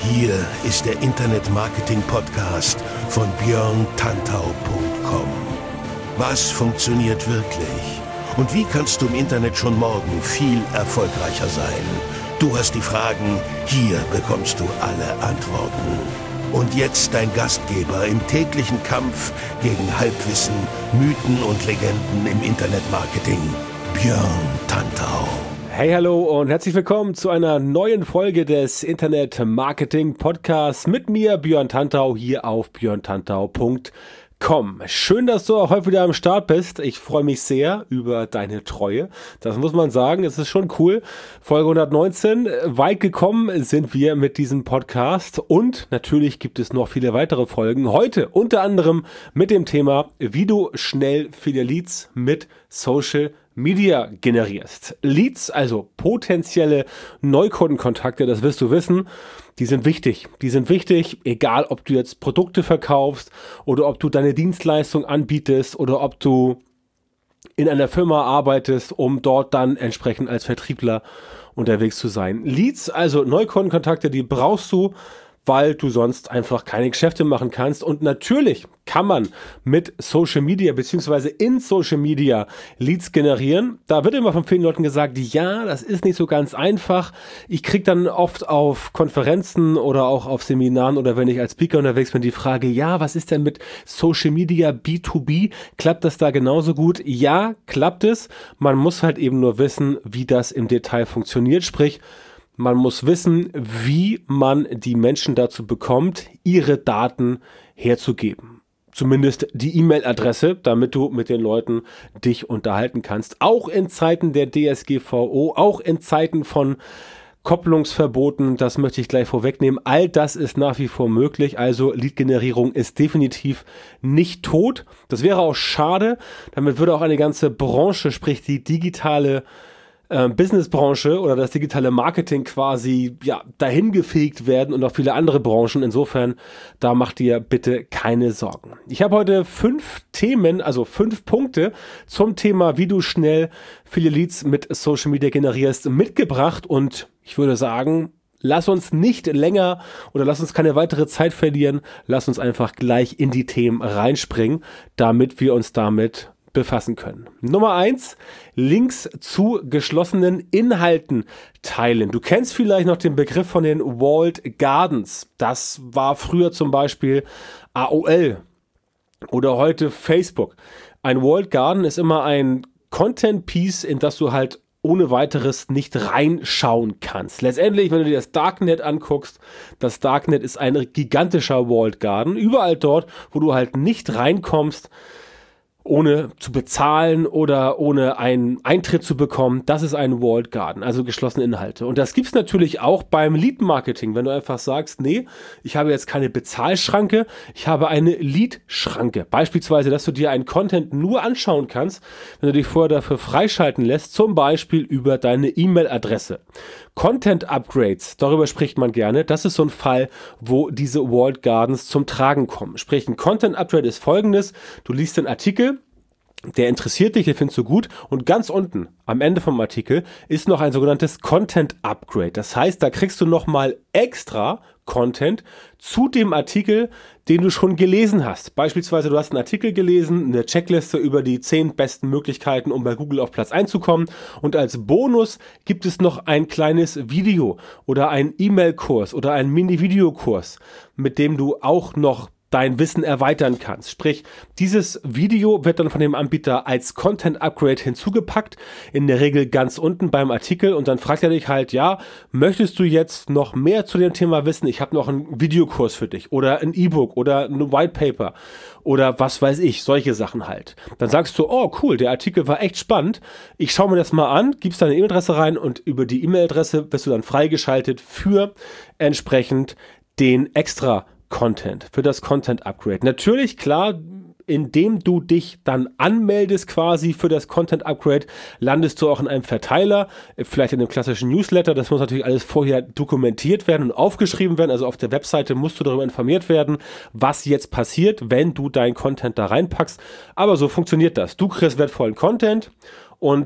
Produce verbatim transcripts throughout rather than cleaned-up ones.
Hier ist der Internet-Marketing-Podcast von björn tantau punkt com. Was funktioniert wirklich? Und wie kannst du im Internet schon morgen viel erfolgreicher sein? Du hast die Fragen, hier bekommst du alle Antworten. Und jetzt dein Gastgeber im täglichen Kampf gegen Halbwissen, Mythen und Legenden im Internet-Marketing, Björn Tantau. Hey, hallo und herzlich willkommen zu einer neuen Folge des Internet-Marketing-Podcasts mit mir, Björn Tantau, hier auf björn tantau punkt com. Schön, dass du auch heute wieder am Start bist. Ich freue mich sehr über deine Treue. Das muss man sagen, es ist schon cool. Folge hundertneunzehn, weit gekommen sind wir mit diesem Podcast und natürlich gibt es noch viele weitere Folgen. Heute unter anderem mit dem Thema, wie du schnell viele Leads mit Social Media generierst. Leads, also potenzielle Neukundenkontakte, das wirst du wissen, die sind wichtig. Die sind wichtig, egal ob du jetzt Produkte verkaufst oder ob du deine Dienstleistung anbietest oder ob du in einer Firma arbeitest, um dort dann entsprechend als Vertriebler unterwegs zu sein. Leads, also Neukundenkontakte, die brauchst du, weil du sonst einfach keine Geschäfte machen kannst. Und natürlich kann man mit Social Media beziehungsweise in Social Media Leads generieren. Da wird immer von vielen Leuten gesagt, ja, das ist nicht so ganz einfach. Ich kriege dann oft auf Konferenzen oder auch auf Seminaren oder wenn ich als Speaker unterwegs bin, die Frage, ja, was ist denn mit Social Media B zwei B? Klappt das da genauso gut? Ja, klappt es. Man muss halt eben nur wissen, wie das im Detail funktioniert. Sprich, man muss wissen, wie man die Menschen dazu bekommt, ihre Daten herzugeben. Zumindest die E-Mail-Adresse, damit du mit den Leuten dich unterhalten kannst. Auch in Zeiten der D S G V O, auch in Zeiten von Kopplungsverboten, das möchte ich gleich vorwegnehmen. All das ist nach wie vor möglich. Also Lead-Generierung ist definitiv nicht tot. Das wäre auch schade. Damit würde auch eine ganze Branche, sprich die digitale Äh, Businessbranche oder das digitale Marketing quasi ja dahin gefegt werden und auch viele andere Branchen. Insofern, da macht dir bitte keine Sorgen. Ich habe heute fünf Themen, also fünf Punkte zum Thema, wie du schnell viele Leads mit Social Media generierst, mitgebracht und ich würde sagen, lass uns nicht länger oder lass uns keine weitere Zeit verlieren. Lass uns einfach gleich in die Themen reinspringen, damit wir uns damit befassen können. Nummer eins, Links zu geschlossenen Inhalten teilen. Du kennst vielleicht noch den Begriff von den Walled Gardens. Das war früher zum Beispiel A O L oder heute Facebook. Ein Walled Garden ist immer ein Content-Piece, in das du halt ohne weiteres nicht reinschauen kannst. Letztendlich, wenn du dir das Darknet anguckst, das Darknet ist ein gigantischer Walled Garden. Überall dort, wo du halt nicht reinkommst, ohne zu bezahlen oder ohne einen Eintritt zu bekommen, das ist ein Walled Garden, also geschlossene Inhalte. Und das gibt's natürlich auch beim Lead-Marketing, wenn du einfach sagst, nee, ich habe jetzt keine Bezahlschranke, ich habe eine Lead-Schranke. Beispielsweise, dass du dir einen Content nur anschauen kannst, wenn du dich vorher dafür freischalten lässt, zum Beispiel über deine E-Mail-Adresse. Content-Upgrades, darüber spricht man gerne, das ist so ein Fall, wo diese Walled Gardens zum Tragen kommen. Sprich, ein Content-Upgrade ist folgendes, du liest den Artikel, der interessiert dich, den findest du gut und ganz unten am Ende vom Artikel ist noch ein sogenanntes Content Upgrade. Das heißt, da kriegst du nochmal extra Content zu dem Artikel, den du schon gelesen hast. Beispielsweise, du hast einen Artikel gelesen, eine Checkliste über die zehn besten Möglichkeiten, um bei Google auf Platz eins zu kommen und als Bonus gibt es noch ein kleines Video oder einen E-Mail-Kurs oder einen Mini-Videokurs, mit dem du auch noch dein Wissen erweitern kannst. Sprich, dieses Video wird dann von dem Anbieter als Content Upgrade hinzugepackt, in der Regel ganz unten beim Artikel und dann fragt er dich halt, ja, möchtest du jetzt noch mehr zu dem Thema wissen? Ich habe noch einen Videokurs für dich oder ein E-Book oder ein White Paper oder was weiß ich, solche Sachen halt. Dann sagst du, oh cool, der Artikel war echt spannend, ich schaue mir das mal an, gibst deine E-Mail-Adresse rein und über die E-Mail-Adresse wirst du dann freigeschaltet für entsprechend den extra Content, für das Content Upgrade. Natürlich, klar, indem du dich dann anmeldest quasi für das Content Upgrade, landest du auch in einem Verteiler, vielleicht in einem klassischen Newsletter. Das muss natürlich alles vorher dokumentiert werden und aufgeschrieben werden. Also auf der Webseite musst du darüber informiert werden, was jetzt passiert, wenn du dein Content da reinpackst. Aber so funktioniert das. Du kriegst wertvollen Content und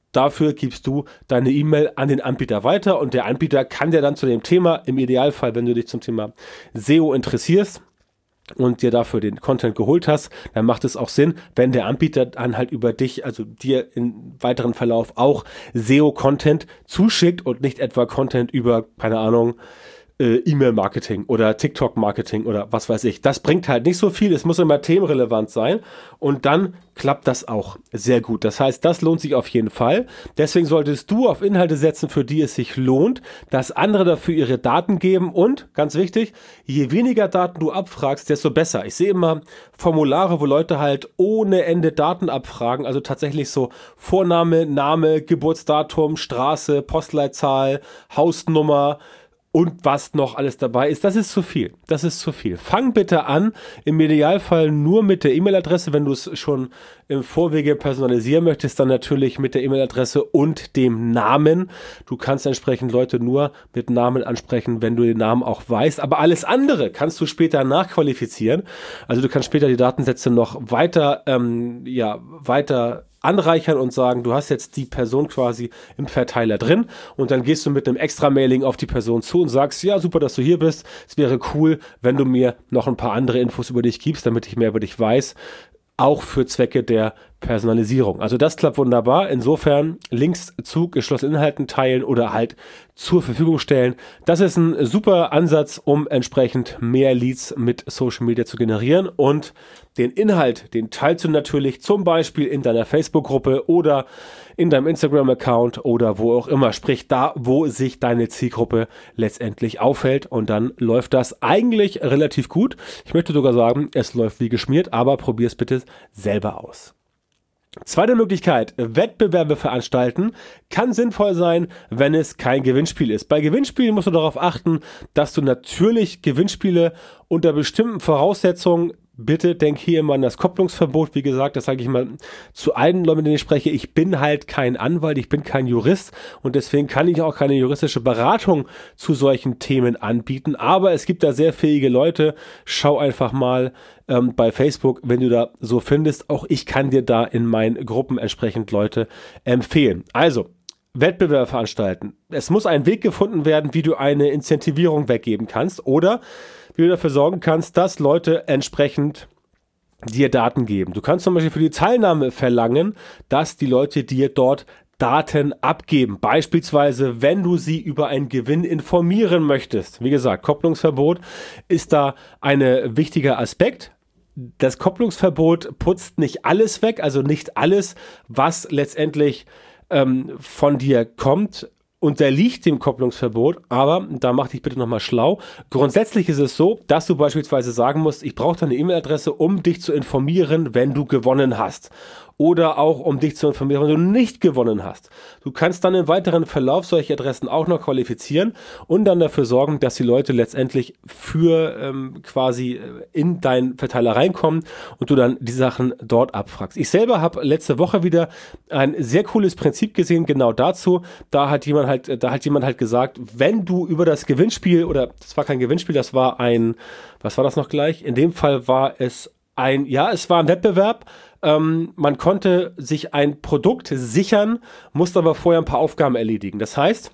Dafür gibst du deine E-Mail an den Anbieter weiter und der Anbieter kann dir dann zu dem Thema, im Idealfall, wenn du dich zum Thema S E O interessierst und dir dafür den Content geholt hast, dann macht es auch Sinn, wenn der Anbieter dann halt über dich, also dir im weiteren Verlauf auch S E O-Content zuschickt und nicht etwa Content über, keine Ahnung, E-Mail-Marketing oder TikTok-Marketing oder was weiß ich. Das bringt halt nicht so viel. Es muss immer themenrelevant sein und dann klappt das auch sehr gut. Das heißt, das lohnt sich auf jeden Fall. Deswegen solltest du auf Inhalte setzen, für die es sich lohnt, dass andere dafür ihre Daten geben und, ganz wichtig, je weniger Daten du abfragst, desto besser. Ich sehe immer Formulare, wo Leute halt ohne Ende Daten abfragen, also tatsächlich so Vorname, Name, Geburtsdatum, Straße, Postleitzahl, Hausnummer, und was noch alles dabei ist, das ist zu viel. Das ist zu viel. Fang bitte an, im Idealfall nur mit der E-Mail-Adresse. Wenn du es schon im Vorwege personalisieren möchtest, dann natürlich mit der E-Mail-Adresse und dem Namen. Du kannst entsprechend Leute nur mit Namen ansprechen, wenn du den Namen auch weißt. Aber alles andere kannst du später nachqualifizieren. Also du kannst später die Datensätze noch weiter, ähm, ja, weiter anreichern und sagen, du hast jetzt die Person quasi im Verteiler drin und dann gehst du mit einem Extra-Mailing auf die Person zu und sagst, ja, super, dass du hier bist. Es wäre cool, wenn du mir noch ein paar andere Infos über dich gibst, damit ich mehr über dich weiß, auch für Zwecke der Personalisierung. Also das klappt wunderbar. Insofern Links zu geschlossenen Inhalten teilen oder halt zur Verfügung stellen. Das ist ein super Ansatz, um entsprechend mehr Leads mit Social Media zu generieren. Und den Inhalt, den teilst du natürlich zum Beispiel in deiner Facebook-Gruppe oder in deinem Instagram-Account oder wo auch immer. Sprich da, wo sich deine Zielgruppe letztendlich aufhält. Und dann läuft das eigentlich relativ gut. Ich möchte sogar sagen, es läuft wie geschmiert, aber probier es bitte selber aus. Zweite Möglichkeit, Wettbewerbe veranstalten, kann sinnvoll sein, wenn es kein Gewinnspiel ist. Bei Gewinnspielen musst du darauf achten, dass du natürlich Gewinnspiele unter bestimmten Voraussetzungen, bitte denk hier immer an das Kopplungsverbot, wie gesagt, das sage ich mal zu allen Leuten, mit denen ich spreche, ich bin halt kein Anwalt, ich bin kein Jurist und deswegen kann ich auch keine juristische Beratung zu solchen Themen anbieten, aber es gibt da sehr fähige Leute, schau einfach mal ähm, bei Facebook, wenn du da so findest, auch ich kann dir da in meinen Gruppen entsprechend Leute empfehlen. Also, Wettbewerb veranstalten. Es muss ein Weg gefunden werden, wie du eine Incentivierung weggeben kannst oder wie du dafür sorgen kannst, dass Leute entsprechend dir Daten geben. Du kannst zum Beispiel für die Teilnahme verlangen, dass die Leute dir dort Daten abgeben. Beispielsweise, wenn du sie über einen Gewinn informieren möchtest. Wie gesagt, Kopplungsverbot ist da ein wichtiger Aspekt. Das Kopplungsverbot putzt nicht alles weg, also nicht alles, was letztendlich ähm, von dir kommt, unterliegt dem Kopplungsverbot, aber da mach dich bitte nochmal schlau. Grundsätzlich ist es so, dass du beispielsweise sagen musst, ich brauche deine E-Mail-Adresse, um dich zu informieren, wenn du gewonnen hast. Oder auch, um dich zu informieren, wenn du nicht gewonnen hast. Du kannst dann im weiteren Verlauf solche Adressen auch noch qualifizieren und dann dafür sorgen, dass die Leute letztendlich für ähm, quasi in deinen Verteiler reinkommen und du dann die Sachen dort abfragst. Ich selber habe letzte Woche wieder ein sehr cooles Prinzip gesehen, genau dazu. Da hat jemand halt, da hat jemand halt gesagt, wenn du über das Gewinnspiel, oder das war kein Gewinnspiel, das war ein, was war das noch gleich? In dem Fall war es ein, ja, es war ein Wettbewerb. Ähm, man konnte sich ein Produkt sichern, musste aber vorher ein paar Aufgaben erledigen. Das heißt,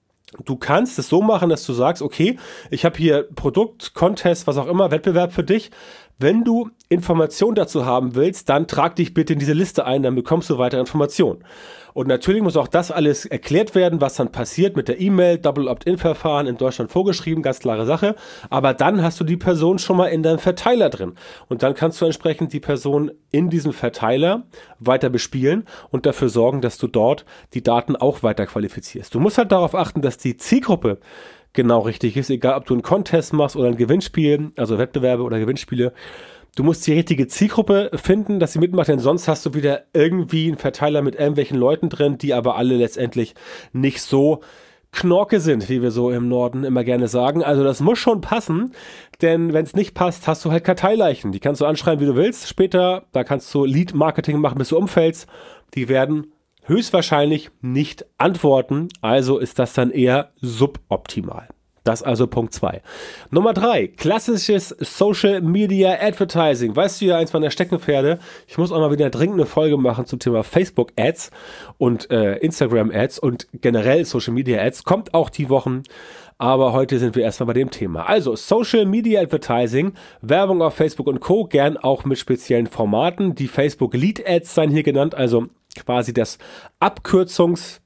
du kannst es so machen, dass du sagst, okay, ich habe hier Produkt, Contest, was auch immer, Wettbewerb für dich. Wenn du Informationen dazu haben willst, dann trag dich bitte in diese Liste ein, dann bekommst du weitere Informationen. Und natürlich muss auch das alles erklärt werden, was dann passiert mit der E-Mail, Double Opt-in-Verfahren in Deutschland vorgeschrieben, ganz klare Sache. Aber dann hast du die Person schon mal in deinem Verteiler drin. Und dann kannst du entsprechend die Person in diesem Verteiler weiter bespielen und dafür sorgen, dass du dort die Daten auch weiter qualifizierst. Du musst halt darauf achten, dass die Zielgruppe genau richtig ist, egal ob du einen Contest machst oder ein Gewinnspiel, also Wettbewerbe oder Gewinnspiele. Du musst die richtige Zielgruppe finden, dass sie mitmacht, denn sonst hast du wieder irgendwie einen Verteiler mit irgendwelchen Leuten drin, die aber alle letztendlich nicht so Knorke sind, wie wir so im Norden immer gerne sagen. Also das muss schon passen, denn wenn es nicht passt, hast du halt Karteileichen. Die kannst du anschreiben, wie du willst. Später, da kannst du Lead-Marketing machen, bis du umfällst. Die werden höchstwahrscheinlich nicht antworten, also ist das dann eher suboptimal. Das ist also Punkt zwei. Nummer drei, klassisches Social Media Advertising. Weißt du ja, eins meiner Steckenpferde, ich muss auch mal wieder dringend eine Folge machen zum Thema Facebook Ads und äh, Instagram Ads und generell Social Media Ads. Kommt auch die Wochen, aber heute sind wir erstmal bei dem Thema. Also Social Media Advertising, Werbung auf Facebook und Co., gern auch mit speziellen Formaten. Die Facebook Lead Ads seien hier genannt, also quasi das Abkürzungs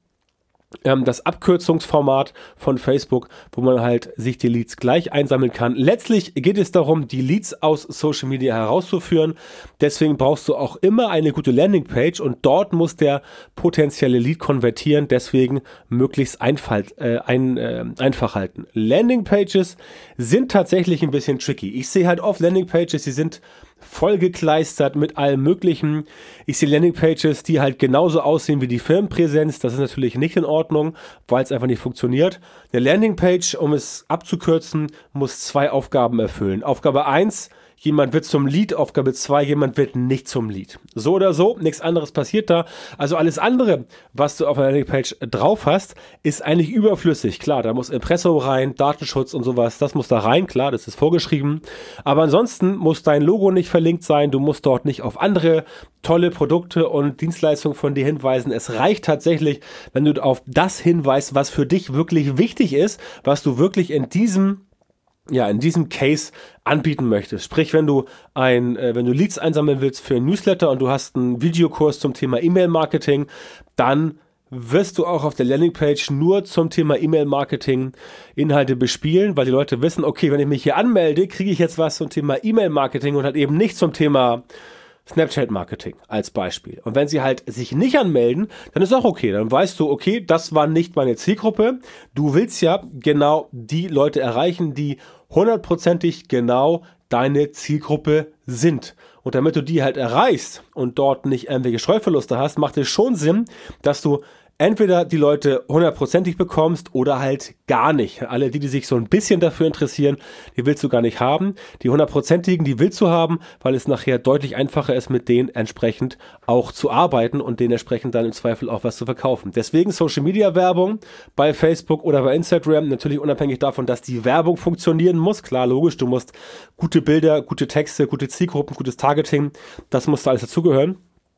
das Abkürzungsformat von Facebook, wo man halt sich die Leads gleich einsammeln kann. Letztlich geht es darum, die Leads aus Social Media herauszuführen. Deswegen brauchst du auch immer eine gute Landingpage und dort muss der potenzielle Lead konvertieren. Deswegen möglichst einfach, äh, ein, äh, einfach halten. Landingpages sind tatsächlich ein bisschen tricky. Ich sehe halt oft Landingpages, die sind vollgekleistert mit allem Möglichen. Ich sehe Landingpages, die halt genauso aussehen wie die Firmenpräsenz. Das ist natürlich nicht in Ordnung, weil es einfach nicht funktioniert. Eine Landingpage, um es abzukürzen, muss zwei Aufgaben erfüllen. Aufgabe eins, jemand wird zum Lead. Aufgabe zwei, jemand wird nicht zum Lead. So oder so, nichts anderes passiert da. Also alles andere, was du auf einer Landingpage drauf hast, ist eigentlich überflüssig. Klar, da muss Impressum rein, Datenschutz und sowas, das muss da rein, klar, das ist vorgeschrieben. Aber ansonsten muss dein Logo nicht verlinkt sein, du musst dort nicht auf andere tolle Produkte und Dienstleistungen von dir hinweisen. Es reicht tatsächlich, wenn du auf das hinweist, was für dich wirklich wichtig ist, was du wirklich in diesem ja, in diesem Case anbieten möchtest. Sprich, wenn du ein, äh, wenn du Leads einsammeln willst für ein Newsletter und du hast einen Videokurs zum Thema E-Mail-Marketing, dann wirst du auch auf der Landingpage nur zum Thema E-Mail-Marketing Inhalte bespielen, weil die Leute wissen, okay, wenn ich mich hier anmelde, kriege ich jetzt was zum Thema E-Mail-Marketing und halt eben nicht zum Thema Snapchat-Marketing als Beispiel. Und wenn sie halt sich nicht anmelden, dann ist auch okay. Dann weißt du, okay, das war nicht meine Zielgruppe. Du willst ja genau die Leute erreichen, die hundertprozentig genau deine Zielgruppe sind. Und damit du die halt erreichst und dort nicht irgendwelche Streuverluste hast, macht es schon Sinn, dass du entweder die Leute hundertprozentig bekommst oder halt gar nicht. Alle, die, die sich so ein bisschen dafür interessieren, die willst du gar nicht haben. Die hundertprozentigen, die willst du haben, weil es nachher deutlich einfacher ist, mit denen entsprechend auch zu arbeiten und denen entsprechend dann im Zweifel auch was zu verkaufen. Deswegen Social Media Werbung bei Facebook oder bei Instagram, natürlich unabhängig davon, dass die Werbung funktionieren muss. Klar, logisch, du musst gute Bilder, gute Texte, gute Zielgruppen, gutes Targeting, das muss da alles dazugehören.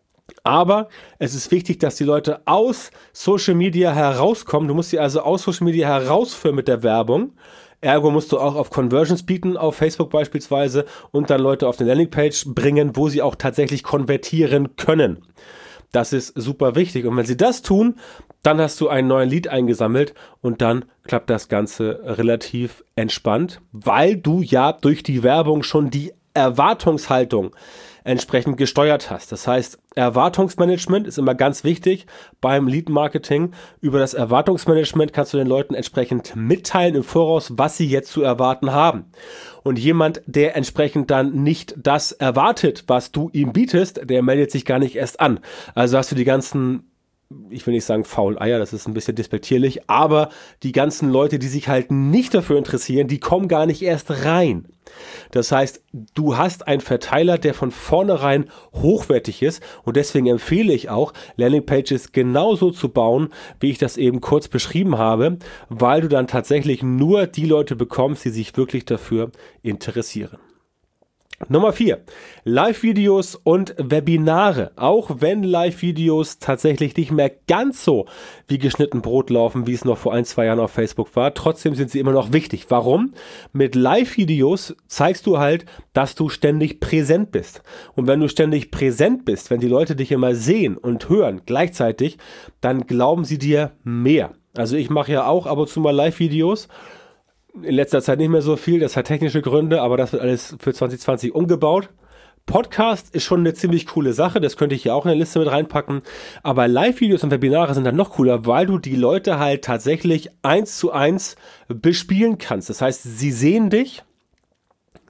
Aber es ist wichtig, dass die Leute aus Social Media herauskommen. Du musst sie also aus Social Media herausführen mit der Werbung. Ergo musst du auch auf Conversions bieten, auf Facebook beispielsweise, und dann Leute auf eine Landingpage bringen, wo sie auch tatsächlich konvertieren können. Das ist super wichtig. Und wenn sie das tun, dann hast du einen neuen Lead eingesammelt und dann klappt das Ganze relativ entspannt, weil du ja durch die Werbung schon die Erwartungshaltung entsprechend gesteuert hast. Das heißt, Erwartungsmanagement ist immer ganz wichtig beim Lead-Marketing. Über das Erwartungsmanagement kannst du den Leuten entsprechend mitteilen im Voraus, was sie jetzt zu erwarten haben. Und jemand, der entsprechend dann nicht das erwartet, was du ihm bietest, der meldet sich gar nicht erst an. Also hast du die ganzen, ich will nicht sagen faulen Eier, das ist ein bisschen despektierlich, aber die ganzen Leute, die sich halt nicht dafür interessieren, die kommen gar nicht erst rein. Das heißt, du hast einen Verteiler, der von vornherein hochwertig ist, und deswegen empfehle ich auch, Landingpages genauso zu bauen, wie ich das eben kurz beschrieben habe, weil du dann tatsächlich nur die Leute bekommst, die sich wirklich dafür interessieren. Nummer vier, Live-Videos und Webinare. Auch wenn Live-Videos tatsächlich nicht mehr ganz so wie geschnitten Brot laufen, wie es noch vor ein, zwei Jahren auf Facebook war, trotzdem sind sie immer noch wichtig. Warum? Mit Live-Videos zeigst du halt, dass du ständig präsent bist. Und wenn du ständig präsent bist, wenn die Leute dich immer sehen und hören gleichzeitig, dann glauben sie dir mehr. Also ich mache ja auch ab und zu mal Live-Videos. In letzter Zeit nicht mehr so viel, das hat technische Gründe, aber das wird alles für zwanzig zwanzig umgebaut. Podcast ist schon eine ziemlich coole Sache, das könnte ich hier auch in der Liste mit reinpacken, aber Live-Videos und Webinare sind dann noch cooler, weil du die Leute halt tatsächlich eins zu eins bespielen kannst. Das heißt, sie sehen dich,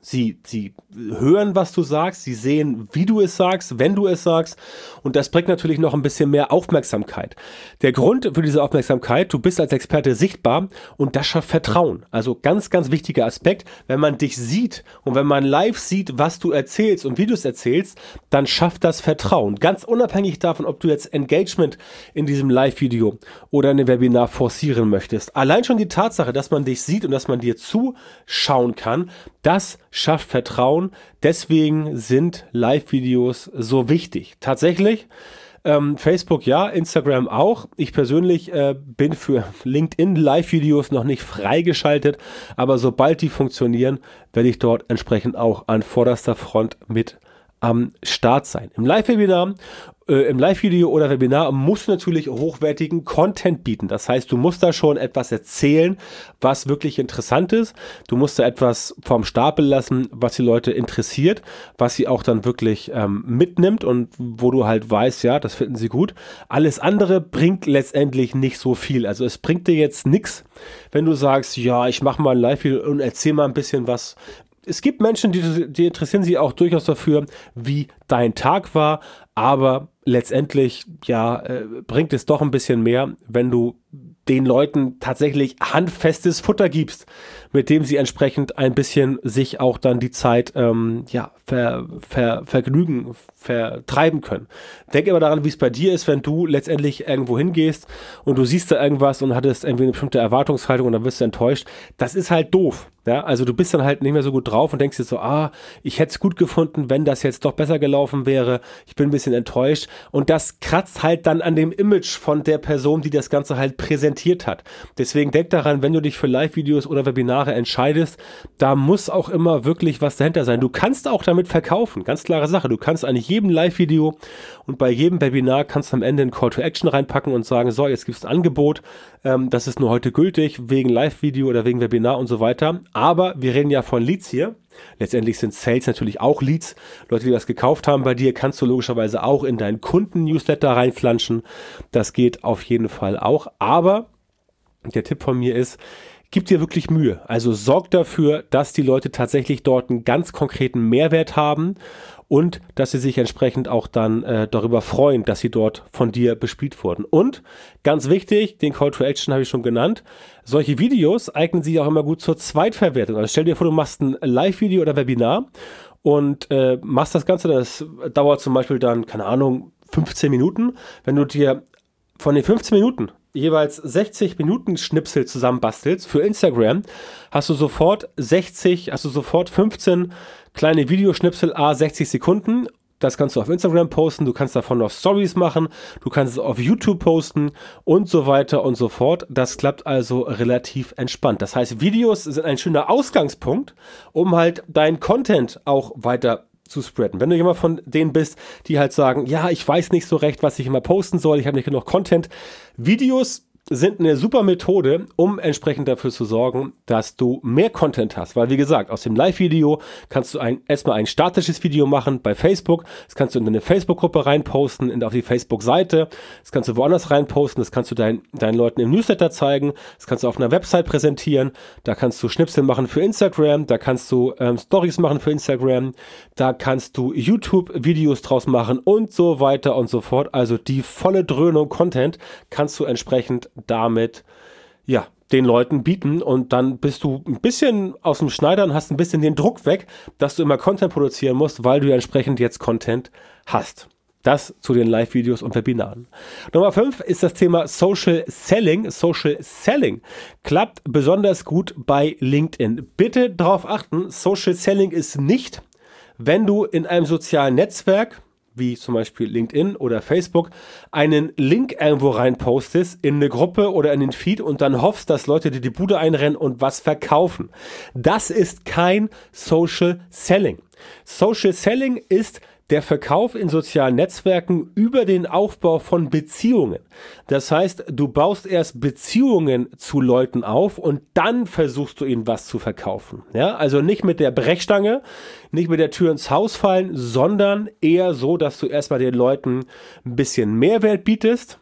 Sie, sie hören, was du sagst, sie sehen, wie du es sagst, wenn du es sagst und das bringt natürlich noch ein bisschen mehr Aufmerksamkeit. Der Grund für diese Aufmerksamkeit, du bist als Experte sichtbar und das schafft Vertrauen. Also ganz, ganz wichtiger Aspekt, wenn man dich sieht und wenn man live sieht, was du erzählst und wie du es erzählst, dann schafft das Vertrauen. Ganz unabhängig davon, ob du jetzt Engagement in diesem Live-Video oder in einem Webinar forcieren möchtest. Allein schon die Tatsache, dass man dich sieht und dass man dir zuschauen kann, das schafft Vertrauen. Deswegen sind Live-Videos so wichtig. Tatsächlich, ähm, Facebook ja, Instagram auch. Ich persönlich äh, bin für LinkedIn Live-Videos noch nicht freigeschaltet, aber sobald die funktionieren, werde ich dort entsprechend auch an vorderster Front mit am Start sein. Im Live-Webinar, äh, im Live-Video oder Webinar musst du natürlich hochwertigen Content bieten. Das heißt, du musst da schon etwas erzählen, was wirklich interessant ist. Du musst da etwas vom Stapel lassen, was die Leute interessiert, was sie auch dann wirklich ähm, mitnimmt und wo du halt weißt, ja, das finden sie gut. Alles andere bringt letztendlich nicht so viel. Also es bringt dir jetzt nichts, wenn du sagst, ja, ich mache mal ein Live-Video und erzähl mal ein bisschen was. Es gibt Menschen, die, die interessieren sich auch durchaus dafür, wie dein Tag war, aber letztendlich ja äh, bringt es doch ein bisschen mehr, wenn du den Leuten tatsächlich handfestes Futter gibst, mit dem sie entsprechend ein bisschen sich auch dann die Zeit ähm, ja ver, ver, vergnügen, vertreiben können. Denk immer daran, wie es bei dir ist, wenn du letztendlich irgendwo hingehst und du siehst da irgendwas und hattest irgendwie eine bestimmte Erwartungshaltung und dann wirst du enttäuscht. Das ist halt doof. Ja, also du bist dann halt nicht mehr so gut drauf und denkst dir so, ah, ich hätte es gut gefunden, wenn das jetzt doch besser gelaufen wäre. Ich bin ein bisschen enttäuscht. Und das kratzt halt dann an dem Image von der Person, die das Ganze halt präsentiert hat. Deswegen denk daran, wenn du dich für Live-Videos oder Webinare entscheidest, da muss auch immer wirklich was dahinter sein. Du kannst auch damit verkaufen. Ganz klare Sache. Du kannst eigentlich jedem Live-Video und bei jedem Webinar kannst du am Ende einen Call to Action reinpacken und sagen, so, jetzt gibt es ein Angebot. Ähm, das ist nur heute gültig, wegen Live-Video oder wegen Webinar und so weiter. Aber wir reden ja von Leads hier. Letztendlich sind Sales natürlich auch Leads. Leute, die das gekauft haben bei dir, kannst du logischerweise auch in deinen Kunden-Newsletter reinflanschen. Das geht auf jeden Fall auch. Aber der Tipp von mir ist, gib dir wirklich Mühe. Also sorg dafür, dass die Leute tatsächlich dort einen ganz konkreten Mehrwert haben und dass sie sich entsprechend auch dann äh, darüber freuen, dass sie dort von dir bespielt wurden. Und ganz wichtig, den Call to Action habe ich schon genannt, solche Videos eignen sich auch immer gut zur Zweitverwertung. Also stell dir vor, du machst ein Live-Video oder Webinar und äh, machst das Ganze, das dauert zum Beispiel dann, keine Ahnung, fünfzehn Minuten. Wenn du dir von den fünfzehn Minuten jeweils sechzig Minuten Schnipsel zusammenbastelst für Instagram, hast du sofort sechzig, hast du sofort fünfzehn kleine Videoschnipsel à sechzig Sekunden. Das kannst du auf Instagram posten, du kannst davon noch Stories machen, du kannst es auf YouTube posten und so weiter und so fort. Das klappt also relativ entspannt. Das heißt, Videos sind ein schöner Ausgangspunkt, um halt deinen Content auch weiter zu spreaden. Wenn du jemand von denen bist, die halt sagen, ja, ich weiß nicht so recht, was ich immer posten soll, ich habe nicht genug Content. Videos sind eine super Methode, um entsprechend dafür zu sorgen, dass du mehr Content hast. Weil, wie gesagt, aus dem Live-Video kannst du ein, erstmal ein statisches Video machen bei Facebook. Das kannst du in eine Facebook-Gruppe reinposten, in, auf die Facebook-Seite. Das kannst du woanders reinposten. Das kannst du dein, deinen Leuten im Newsletter zeigen. Das kannst du auf einer Website präsentieren. Da kannst du Schnipsel machen für Instagram. Da kannst du ähm, Stories machen für Instagram. Da kannst du YouTube-Videos draus machen und so weiter und so fort. Also die volle Dröhnung Content kannst du entsprechend damit, ja, den Leuten bieten und dann bist du ein bisschen aus dem Schneider und hast ein bisschen den Druck weg, dass du immer Content produzieren musst, weil du ja entsprechend jetzt Content hast. Das zu den Live-Videos und Webinaren. Nummer fünf ist das Thema Social Selling. Social Selling klappt besonders gut bei LinkedIn. Bitte darauf achten, Social Selling ist nicht, wenn du in einem sozialen Netzwerk wie zum Beispiel LinkedIn oder Facebook, einen Link irgendwo reinpostest in eine Gruppe oder in den Feed und dann hoffst, dass Leute dir die Bude einrennen und was verkaufen. Das ist kein Social Selling. Social Selling ist der Verkauf in sozialen Netzwerken über den Aufbau von Beziehungen. Das heißt, du baust erst Beziehungen zu Leuten auf und dann versuchst du ihnen was zu verkaufen. Ja, also nicht mit der Brechstange, nicht mit der Tür ins Haus fallen, sondern eher so, dass du erstmal den Leuten ein bisschen Mehrwert bietest,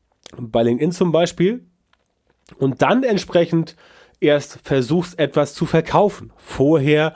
bei LinkedIn zum Beispiel, und dann entsprechend erst versuchst, etwas zu verkaufen. Vorher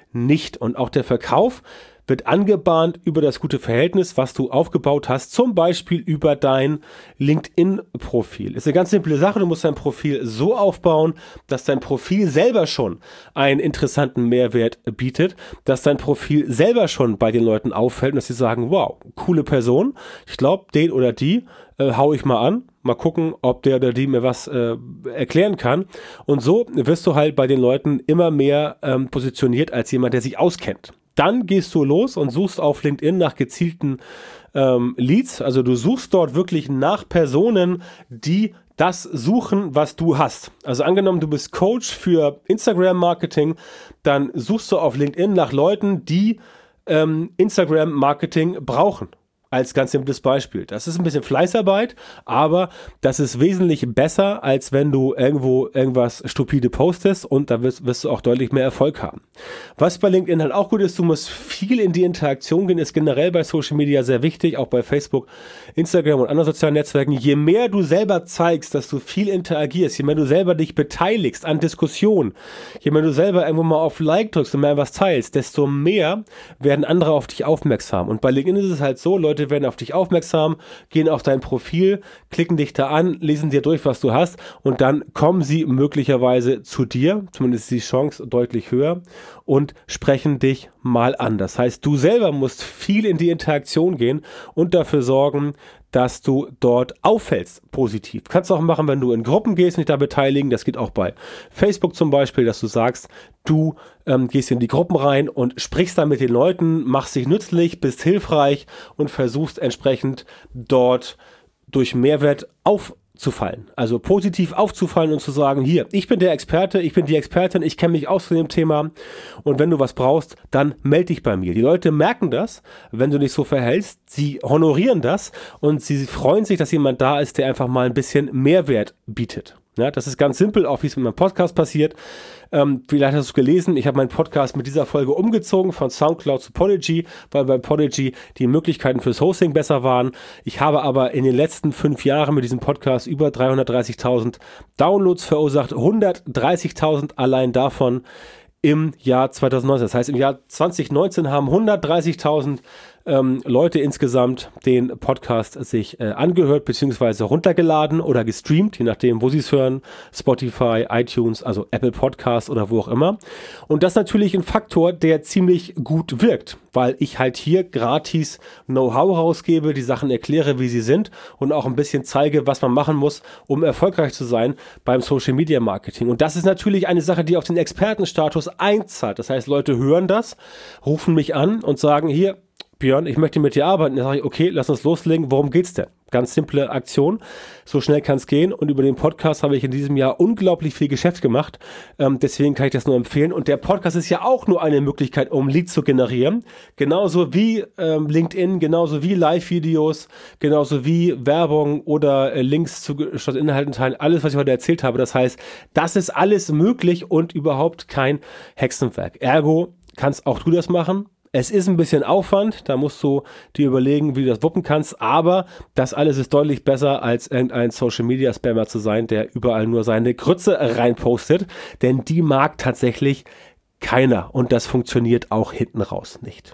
nicht. Und auch der Verkauf wird angebahnt über das gute Verhältnis, was du aufgebaut hast, zum Beispiel über dein LinkedIn-Profil. Ist eine ganz simple Sache, du musst dein Profil so aufbauen, dass dein Profil selber schon einen interessanten Mehrwert bietet, dass dein Profil selber schon bei den Leuten auffällt und dass sie sagen, wow, coole Person, ich glaube, den oder die äh, hau ich mal an, mal gucken, ob der oder die mir was äh, erklären kann. Und so wirst du halt bei den Leuten immer mehr ähm, positioniert als jemand, der sich auskennt. Dann gehst du los und suchst auf LinkedIn nach gezielten ähm, Leads. Also du suchst dort wirklich nach Personen, die das suchen, was du hast. Also angenommen, du bist Coach für Instagram-Marketing, dann suchst du auf LinkedIn nach Leuten, die ähm, Instagram-Marketing brauchen. Als ganz simples Beispiel. Das ist ein bisschen Fleißarbeit, aber das ist wesentlich besser, als wenn du irgendwo irgendwas stupide postest und da wirst, wirst du auch deutlich mehr Erfolg haben. Was bei LinkedIn halt auch gut ist, du musst viel in die Interaktion gehen, ist generell bei Social Media sehr wichtig, auch bei Facebook, Instagram und anderen sozialen Netzwerken. Je mehr du selber zeigst, dass du viel interagierst, je mehr du selber dich beteiligst an Diskussionen, je mehr du selber irgendwo mal auf Like drückst und mehr was teilst, desto mehr werden andere auf dich aufmerksam. Und bei LinkedIn ist es halt so, Leute werden auf dich aufmerksam, gehen auf dein Profil, klicken dich da an, lesen dir durch, was du hast und dann kommen sie möglicherweise zu dir, zumindest ist die Chance deutlich höher und sprechen dich mal an. Das heißt, du selber musst viel in die Interaktion gehen und dafür sorgen, dass du dort auffällst positiv. Kannst du auch machen, wenn du in Gruppen gehst und dich da beteiligen. Das geht auch bei Facebook zum Beispiel, dass du sagst, du ähm, gehst in die Gruppen rein und sprichst dann mit den Leuten, machst dich nützlich, bist hilfreich und versuchst entsprechend dort durch Mehrwert aufzufallen. Also positiv aufzufallen und zu sagen, hier, ich bin der Experte, ich bin die Expertin, ich kenne mich aus von dem Thema und wenn du was brauchst, dann melde dich bei mir. Die Leute merken das, wenn du dich so verhältst, sie honorieren das und sie freuen sich, dass jemand da ist, der einfach mal ein bisschen Mehrwert bietet. Ja, das ist ganz simpel, auch wie es mit meinem Podcast passiert. Ähm, vielleicht hast du es gelesen, ich habe meinen Podcast mit dieser Folge umgezogen von Soundcloud zu Podigy, weil bei Podigy die Möglichkeiten fürs Hosting besser waren. Ich habe aber in den letzten fünf Jahren mit diesem Podcast über dreihundertdreißigtausend Downloads verursacht, hundertdreißigtausend allein davon im Jahr zweitausendneunzehn. Das heißt, im Jahr zweitausendneunzehn haben hundertdreißigtausend ähm, Leute insgesamt den Podcast sich äh, angehört bzw. runtergeladen oder gestreamt, je nachdem, wo sie es hören, Spotify, iTunes, also Apple Podcasts oder wo auch immer. Und das ist natürlich ein Faktor, der ziemlich gut wirkt, weil ich halt hier gratis Know-how rausgebe, die Sachen erkläre, wie sie sind und auch ein bisschen zeige, was man machen muss, um erfolgreich zu sein beim Social Media Marketing. Und das ist natürlich eine Sache, die auf den Expertenstatus einzahlt. Das heißt, Leute hören das, rufen mich an und sagen, hier, Björn, ich möchte mit dir arbeiten. Dann sage ich, okay, lass uns loslegen. Worum geht's denn? Ganz simple Aktion. So schnell kann es gehen. Und über den Podcast habe ich in diesem Jahr unglaublich viel Geschäft gemacht. Ähm, deswegen kann ich das nur empfehlen. Und der Podcast ist ja auch nur eine Möglichkeit, um Leads zu generieren. Genauso wie ähm, LinkedIn, genauso wie Live-Videos, genauso wie Werbung oder äh, Links zu geschlossenen Inhalten teilen. Alles, was ich heute erzählt habe. Das heißt, das ist alles möglich und überhaupt kein Hexenwerk. Ergo kannst auch du das machen. Es ist ein bisschen Aufwand, da musst du dir überlegen, wie du das wuppen kannst, aber das alles ist deutlich besser, als irgendein Social-Media-Spammer zu sein, der überall nur seine Grütze reinpostet, denn die mag tatsächlich keiner und das funktioniert auch hinten raus nicht.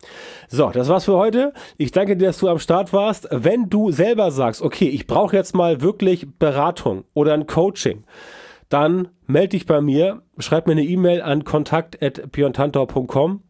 So, das war's für heute. Ich danke dir, dass du am Start warst. Wenn du selber sagst, okay, ich brauche jetzt mal wirklich Beratung oder ein Coaching, dann melde dich bei mir, schreib mir eine E-Mail an kontakt at björn tantau punkt com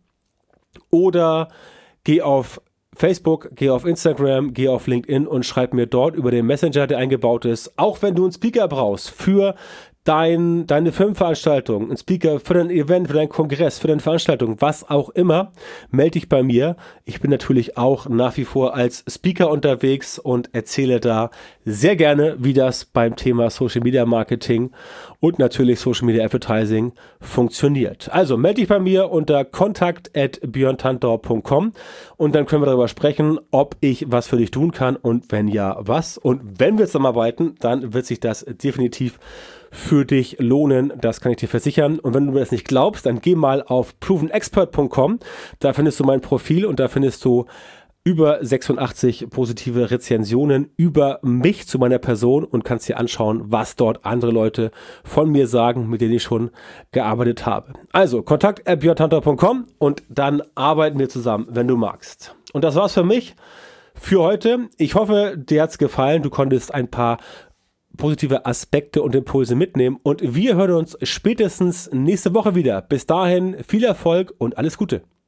oder geh auf Facebook, geh auf Instagram, geh auf LinkedIn und schreib mir dort über den Messenger, der eingebaut ist. Auch wenn du einen Speaker brauchst für dein, deine Firmenveranstaltung, ein Speaker für dein Event, für deinen Kongress, für deine Veranstaltung, was auch immer, melde dich bei mir. Ich bin natürlich auch nach wie vor als Speaker unterwegs und erzähle da sehr gerne, wie das beim Thema Social Media Marketing und natürlich Social Media Advertising funktioniert. Also melde dich bei mir unter kontakt at björn tantau punkt com und dann können wir darüber sprechen, ob ich was für dich tun kann und wenn ja, was. Und wenn wir zusammenarbeiten, dann wird sich das definitiv für dich lohnen, das kann ich dir versichern. Und wenn du mir das nicht glaubst, dann geh mal auf proven expert punkt com, da findest du mein Profil und da findest du über sechsundachtzig positive Rezensionen über mich zu meiner Person und kannst dir anschauen, was dort andere Leute von mir sagen, mit denen ich schon gearbeitet habe. Also kontakt at björn tantau punkt com und dann arbeiten wir zusammen, wenn du magst. Und das war's für mich für heute. Ich hoffe, dir hat's gefallen. Du konntest ein paar positive Aspekte und Impulse mitnehmen und wir hören uns spätestens nächste Woche wieder. Bis dahin viel Erfolg und alles Gute.